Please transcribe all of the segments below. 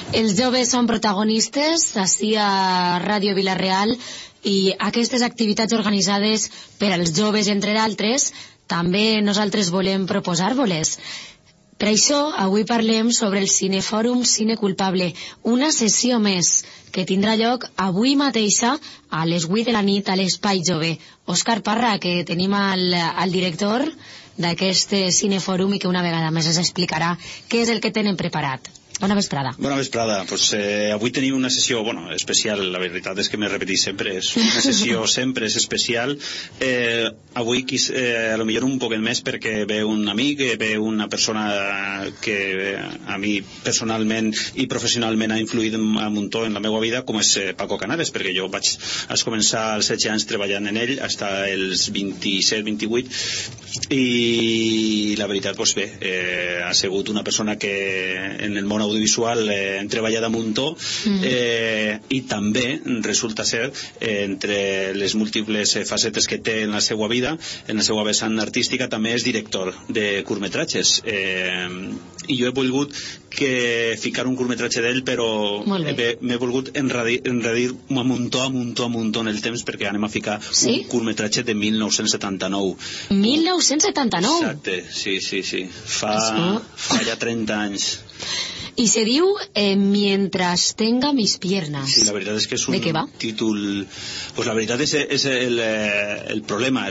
Els joves són protagonistes ací a Ràdio Vila-real i aquestes activitats organitzades per als joves, entre d'altres, també nosaltres volem proposar-vos-les. Per això, avui parlem sobre el Cinefòrum Cine Culpable, una sessió més que tindrà lloc avui mateixa a les 8 de la nit a l'Espai Jove. Òscar Parra, que tenim al director d'aquest Cinefòrum i que una vegada més ens explicarà què és el que tenen preparat. Bona vesprada. Bona vesprada. Pues, avui tenim una sessió especial. La veritat és que m'he repetit sempre. És una sessió sempre és especial. Avui a lo millor un poquet més perquè ve un amic, ve una persona que a mi personalment i professionalment ha influït un muntó en la meva vida, com és Paco Canales, perquè jo vaig començar als 16 anys treballant en ell fins als 27-28 i la veritat, doncs bé, ha sigut una persona que en el món audiovisual hem treballat a muntó i també resulta ser entre les múltiples facetes que té en la seva vida, en la seva vessant artística, també és director de curtmetratges i jo he volgut ficar un curtmetratge d'ell, però m'he volgut enredir un muntó en el temps, perquè anem a ficar un curtmetratge de 1979. 1979? Exacte, sí. Fa ja 30 anys. Y se diu Mientras tenga mis piernas. Sí, la veritat és que és un títol... Pues la veritat és el problema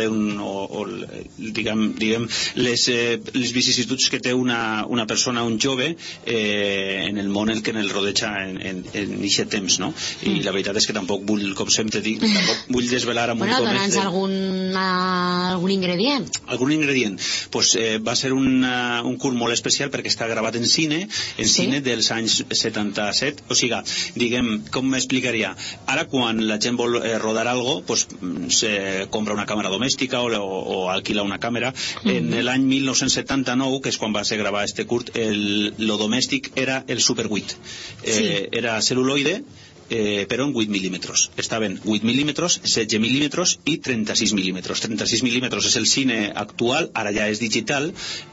diguem, les vicissituds que té una persona, un jove, en el món en què el rodeja en aquest temps, no? I la veritat és que tampoc vull, com sempre dic, tampoc vull desvelar a muntó més. Dona'ns algun ingredient. Algun ingredient? Pues va ser un curt molt especial perquè està gravat en cine dels anys 77, o sigui, diguem, com m'explicaria? Ara, quan la gent vol rodar algo, pues se compra una càmera domèstica o alquila una càmera. En l'any 1979, que és quan va ser gravar este curt, lo domèstic era el Super 8. Era celuloide, però en 8 mil·límetres. Estaven 8 mil·límetres, 16 mil·límetres i 36 mil·límetres. 36 mil·límetres és el cine actual, ara ja és digital.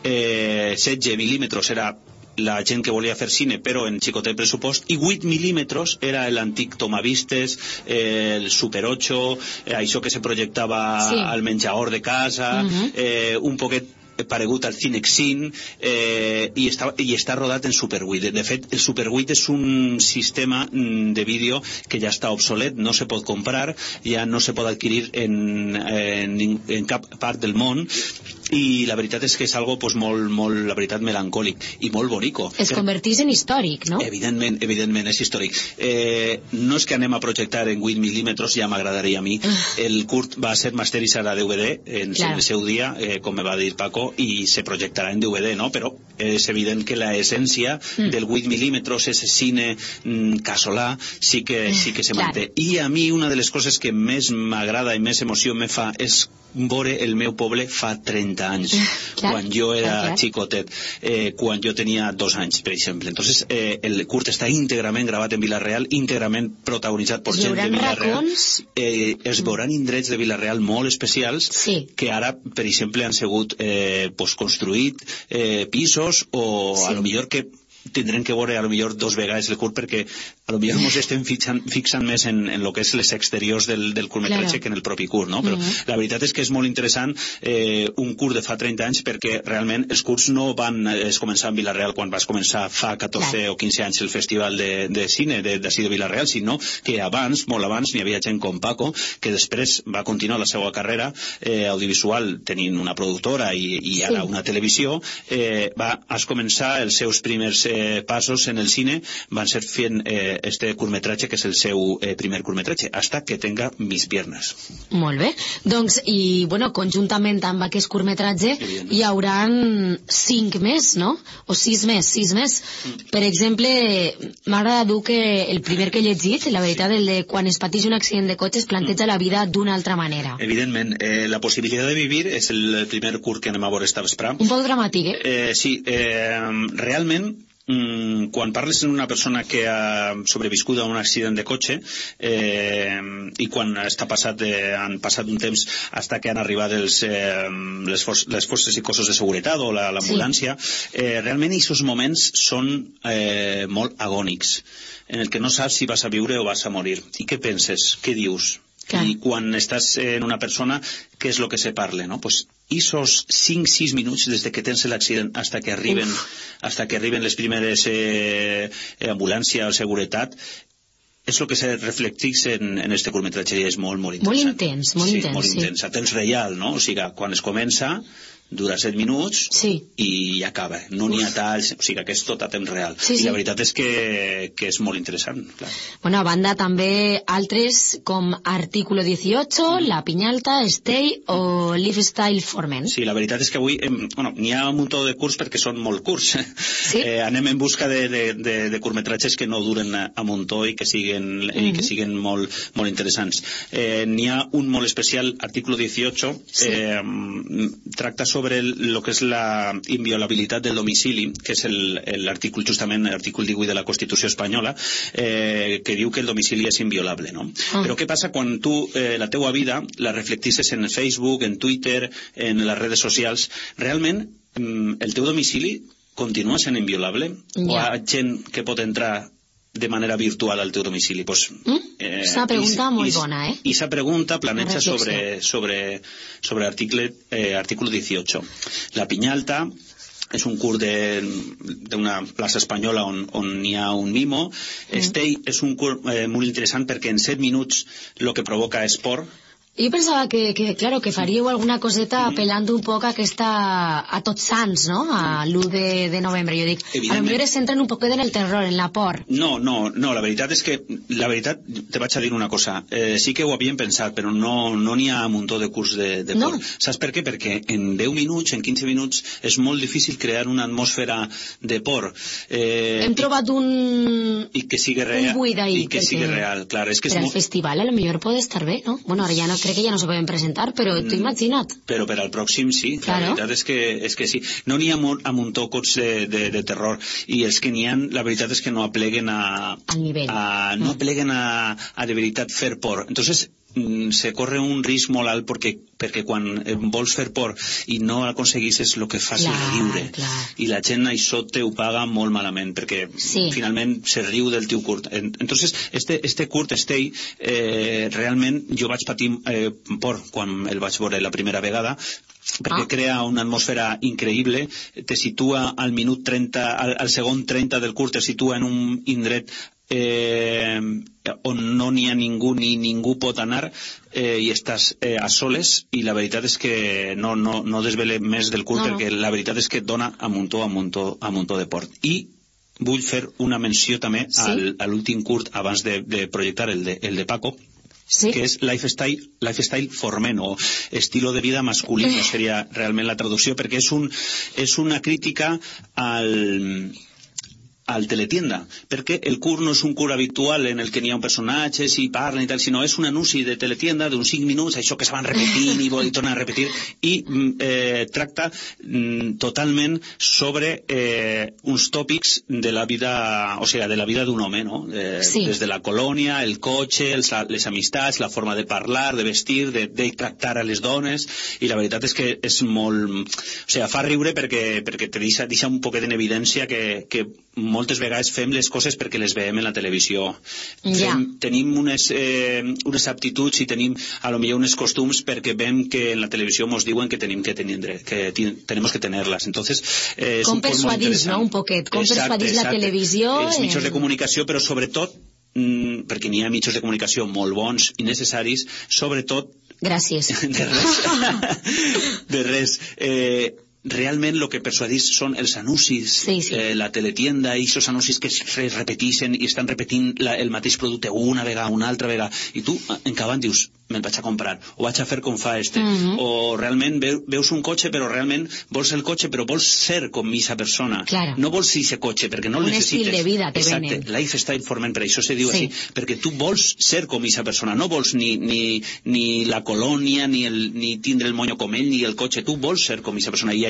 16 mil·límetres era la gent que volia fer cine però en xicotet pressupost, i 8 mil·límetres era l'antic Tomavistes, el Super 8, això que se projectava al menjador de casa, un poquet paregut al Cinexin, i està rodat en Super 8. De fet, el Super 8 és un sistema de vídeo que ja està obsolet, no se pot comprar, ja no se pot adquirir en cap part del món, i la veritat és que és algo molt, la veritat, melancòlic i molt bonico. Es convertís en històric, no? Evidentment és històric. No és que anem a projectar en 8 mil·límetres, ja m'agradaria a mi. El curt va ser masteritzat a DVD en el seu dia, com me va dir Paco, i se projectarà en DVD, no? Però és evident que l'essència del 8 mil·límetres, ese cine casolà, sí que se manté. I a mi una de les coses que més m'agrada i més emoció me fa és veure el meu poble fa 30 anys, quan jo era xicotet, quan jo tenia 2 anys, per exemple. Entonces, el curt està íntegrament gravat en Vila-real, íntegrament protagonitzat per gent de Vila-real. Es veuran indrets de Vila-real molt especials que ara, per exemple, han sigut construït pisos, o a lo millor que tindrem que veure a lo millor 2 vegades el curt, perquè a lo millor ens estem fixant més en lo que és les exteriors del curtmetratge que en el propi curt, no? Però la veritat és que és molt interessant un curt de fa 30 anys, perquè realment els curts no van començar en Vila-real quan vas començar fa 14 o 15 anys el festival de cine d'ací de Vila-real, sinó que abans, molt abans, n'hi havia gent com Paco, que després va continuar la seva carrera audiovisual tenint una productora i ara una televisió, va començar els seus primers passos en el cine, van ser fent este curtmetratge, que és el seu primer curtmetratge, Hasta que tenga mis piernas. Molt bé. Doncs, i bueno, conjuntament amb aquest curtmetratge hi hauran 5 més, no? O 6 més. Per exemple, m'agrada dur que el primer que he llegit, la veritat, el de quan es pateix un accident de cotxe, es planteja la vida d'una altra manera. Evidentment. La possibilitat de vivir és el primer curt que anem a veure esta vesprà. Un poc dramàtic, Sí. Realment quan parles amb una persona que ha sobreviscut a un accident de cotxe i quan han passat un temps fins que han arribat les forces i cossos de seguretat o l'ambulància, realment aquests moments són molt agònics, en el que no saps si vas a viure o vas a morir. I què penses? Què dius? I quan estàs en una persona, què és el que se parla, no? Pues esos 5-6 minuts des que tens l'accident fins que arriben les primeres ambulàncies o seguretat és el que se reflecteix en este curtmetratge i és molt, molt interessant. Molt intens. Molt intens, a temps real, no? O sigui, quan es comença dura 7 minuts i acaba, no n'hi ha talls, o sigui que és tot a temps real. I la veritat és que és molt interessant, clar. Bueno, a banda també altres com Artículo 18, La Pinyalta, Stay o Lifestyle Formen. Sí, la veritat és que avui n'hi ha un muntó de curts perquè són molt curts. Anem en busca de curtmetratges que no duren a muntó i que siguin molt interessants. N'hi ha un molt especial, Artículo 18, tracta sobre el que és la inviolabilitat del domicili, que és l'article, justament l'article 18 de la Constitució espanyola, que diu que el domicili és inviolable, no? Però què passa quan tu la teua vida la reflectisses en Facebook, en Twitter, en les redes socials? Realment el teu domicili continua sent inviolable? O hi ha gent que pot entrar de manera virtual al teu domicili? És una pregunta molt bona, eh? I esa pregunta planeja sobre artículo 18. La Pinyalta és un curt d'una plaça espanyola on hi ha un mimo. Stay és un curt molt interessant perquè en 7 minuts el que provoca és por. Jo pensava que faríeu alguna coseta apel·lant un poc a Tots Sants, no? A l'1 de novembre. Jo dic, a lo millor es centren un poquet en el terror, en la por. No, la veritat és que, te vaig a dir una cosa, sí que ho havíem pensat, però no n'hi ha un muntó de curs de por. Saps per què? Perquè en 10 minuts, en 15 minuts, és molt difícil crear una atmosfera de por. Hem trobat un buit ahí. I que sigui real, clar. Per al festival a lo millor pot estar bé, no? Bueno, ara ja no crec que ja no se poden presentar, però t'ho imagina't. Però per al pròxim sí, la veritat és que sí. No n'hi ha a muntó cots de terror, i els que n'hi ha, la veritat és que no apleguen no apleguen a de veritat fer por. Entonces se corre un risc molt alt perquè quan vols fer por i no aconseguissis el que fas és riure, i la gent això te ho paga molt malament perquè finalment se riu del teu curt. Entonces este curt Stay realment jo vaig patir por quan el vaig veure la primera vegada, perquè crea una atmosfera increïble, te situa al minut 30, al segon 30 del curt te situa en un indret on no n'hi ha ningú ni ningú pot anar, i estàs a soles, i la veritat és que no desvele més del curt, perquè la veritat és que et dona a muntó de por. I vull fer una menció també a l'últim curt abans de projectar el de Paco, que és Lifestyle Formen, o estilo de vida masculino seria realment la traducció, perquè és una crítica al teletienda, perquè el curt no és un curt habitual en el que n'hi ha un personatge i parlen i tal, sinó és un anunci de teletienda d'uns 5 minuts, això que se van repetint i tornen a repetir, i tracta totalment sobre uns tòpics de la vida, o sigui, de la vida d'un home, no? Des de la colònia, el cotxe, les amistats, la forma de parlar, de vestir, de tractar a les dones, i la veritat és que és molt... O sigui, fa riure perquè te deixa un poquet en evidència que moltes vegades fem les coses perquè les veiem en la televisió. Tenim unes aptituds i tenim a lo millor unes costums perquè veiem que en la televisió ens diuen que tenim que tenemos que tenerlas. Entonces, com persuadís, no? Un poquet. Com persuadís la televisió? Els mitjans de comunicació, però sobretot, perquè n'hi ha mitjans de comunicació molt bons i necessaris, sobretot... Gràcies. De res. Realment el que persuadís són els anuncis, la teletienda, i aquests anuncis que es repeteixen i estan repetint el mateix producte una vegada, una altra vegada, i tu en acabant dius, me'l vaig a comprar, o vaig a fer com fa o realment veus un cotxe però realment vols el cotxe però vols ser com aquesta persona, no vols aquest cotxe perquè no el necessites. Un estil de vida te venen. Exacte, Lifestyle Formen, per això se diu així, perquè tu vols ser com aquesta persona, no vols ni la colònia, ni tindre el monyo com ell, ni el cotxe, tu vols ser com aquesta persona, i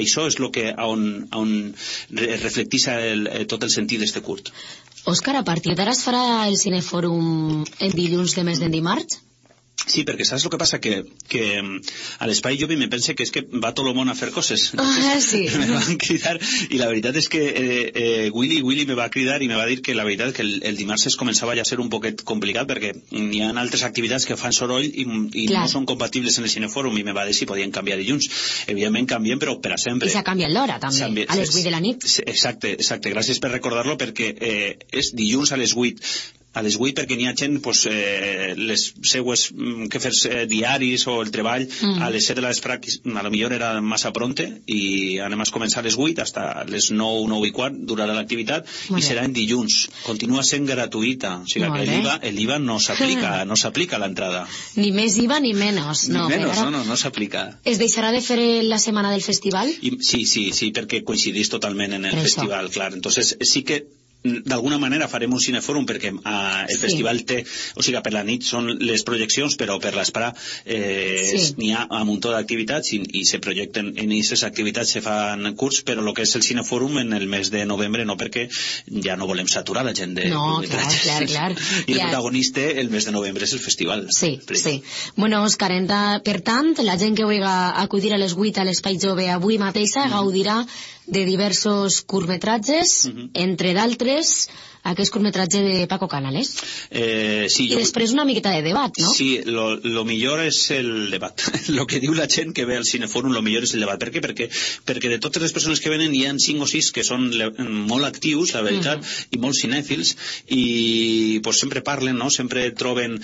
això és on reflectissa tot el sentit d'este curt. Òscar, a partir d'ara es farà el Cinefòrum en dilluns de mes d'en dimarts? Sí, perquè saps el que passa? Que a l'Espai Jove me pense que és que va tot el món a fer coses. Sí. Me van cridar, i la veritat és que Willy me va cridar i me va dir que la veritat que el dimarts es començava ja a ser un poquet complicat, perquè hi ha altres activitats que fan soroll i no són compatibles en el Cinefòrum, i me va dir si podien canviar dilluns. Evidentment canviem, però per a sempre. I s'ha canviat l'hora, també, a les 8 de la nit. Exacte. Gràcies per recordar-lo, perquè és dilluns a les 8. A les 8 perquè n'hi ha gent, les seues quefers diaris o el treball a les 7 de la vespre, a lo millor era massa pronte, i anem a començar a les 8 fins a les 9, 9 i quart durarà l'activitat, i serà en dilluns. Continua sent gratuïta, o sigui que l'IVA no s'aplica a l'entrada. Ni més IVA ni menys. Ni menys, no s'aplica. Es deixarà de fer la setmana del festival? Sí, perquè coincidís totalment en el festival, clar. Entonces sí que d'alguna manera farem un cinefòrum, perquè el festival té, o sigui, per la nit són les projeccions, però per l'espre n'hi ha un muntó d'activitats i se projecten en aquestes activitats, se fan curts, però el que és el cinefòrum en el mes de novembre no, perquè ja no volem saturar la gent de curtmetratges. Clar. I el protagonista el mes de novembre és el festival. Sí. Bueno, Òscar, per tant, la gent que vulgui acudir a les 8 a l'Espai Jove avui mateixa gaudirà de diversos curtmetratges, entre d'altres aquest curtmetratge de Paco Canales. Sí, i després una miqueta de debat, no? Sí, lo millor és el debat. Lo que diu la gent que ve al Cinefòrum, lo millor és el debat. Per què? Perquè de totes les persones que venen hi ha 5 o 6 que són molt actius, la veritat, i molt cinèfils, i pues sempre parlen, no? Sempre troben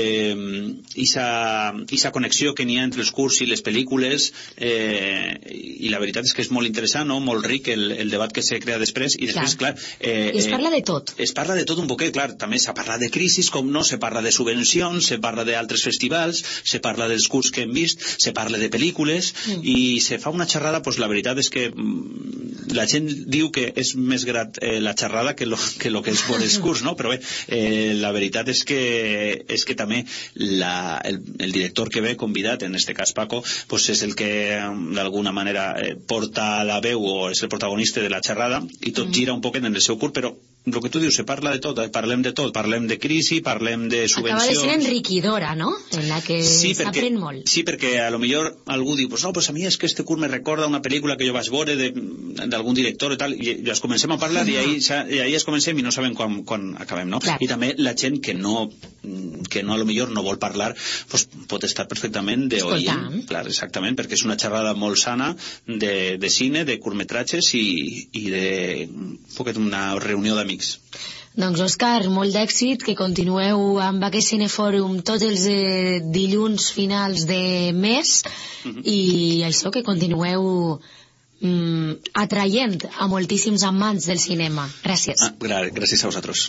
esa connexió que n'hi ha entre els curts i les pel·lícules, i la veritat és que és molt interessant, no? Molt ric el debat que se crea després, i després, clar... I es parla de tot. Es parla de tot un poquet, clar, també s'ha parlat de crisis, com no, se parla de subvencions, se parla d'altres festivals, se parla dels curts que hem vist, se parla de pel·lícules, i se fa una xerrada, pues la veritat és que la gent diu que és més grat la xerrada que lo que és por els curts, no? Però bé, la veritat és que també el director que ve convidat, en este cas Paco, pues és el que d'alguna manera porta la veu o és el protagonista de la xerrada, i tot gira un poquet en el seu curt, però el que tu dius, se parla de tot, parlem de tot, parlem de crisi, parlem de subvencions... Acaba de ser enriquidora, no? En la que s'aprèn molt. Sí, perquè a lo millor algú diu, pues no, pues a mi és que este curt me recorda una pel·lícula que jo vaig veure d'algun director i tal, i es comencem a parlar, i ahí es comencem i no sabem quan acabem, no? Clar. I també la gent que no a lo millor no vol parlar, pues pot estar perfectament d'oient, clar, exactament, perquè és una xerrada molt sana de cine, de curtmetratges i de una reunió d'amics. Doncs, Òscar, molt d'èxit, que continueu amb aquest cinefòrum tots els dilluns finals de mes, i això, que continueu atraient a moltíssims amants del cinema. Gràcies. Gràcies a vosaltres.